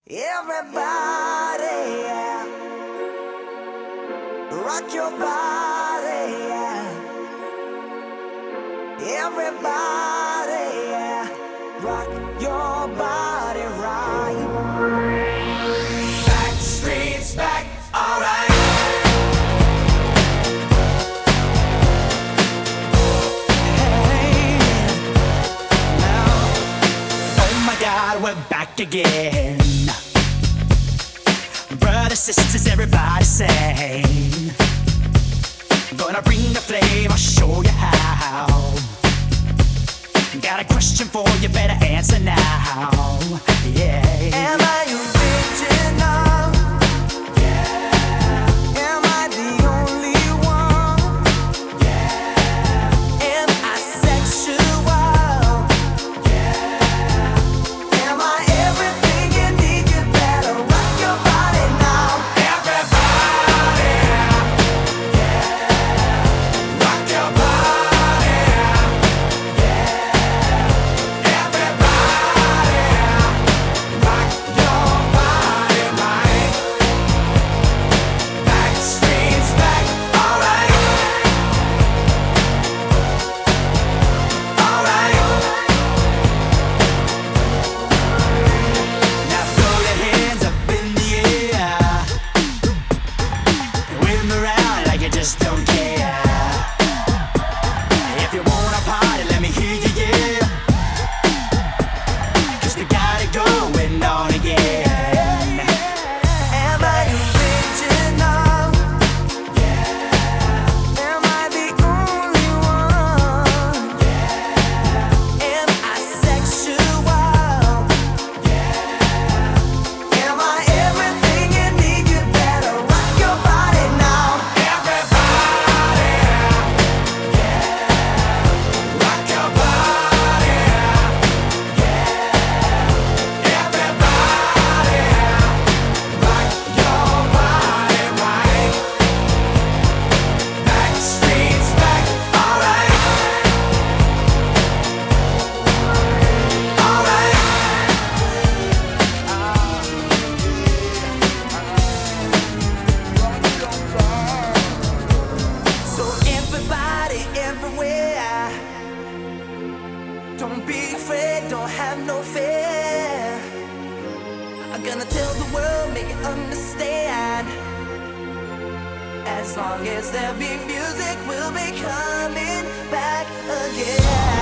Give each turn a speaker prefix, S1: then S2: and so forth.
S1: Everybody, yeah. Rock your body, yeah. Everybody, yeah. Rock your body right. Backstreet's back, alright. Hey, now, oh my God, we're back again. Brothers, sisters, everybody sing. Gonna bring the flame, I'll show you how. Got a question for you, better answer now. Yeah. Am I original? Yeah. Am I the only one? Yeah. Am I sexual? Yeah. Am I everything you need? You better rock your body now. Everybody, yeah. Rock your body, yeah. Everybody, rock your body right. Backstreet's back, alright. Alright. Now throw your hands up in the air. Wave 'em around like you just don't care. If you wanna party, let me hear you, yeah. 'Cause we got it going on again. Am I original? Yeah. Am I the only one? Yeah. Am I sexual? Yeah. Am I everything you need? You better rock your body now. Everybody, yeah. Rock your body, yeah. Everybody, rock your body right. Backstreet's back, alright. Alright. So everybody, everywhere, don't be afraid, don't have no fear. I'm gonna tell the world, make it understand. As long as there be music, we'll be coming back again.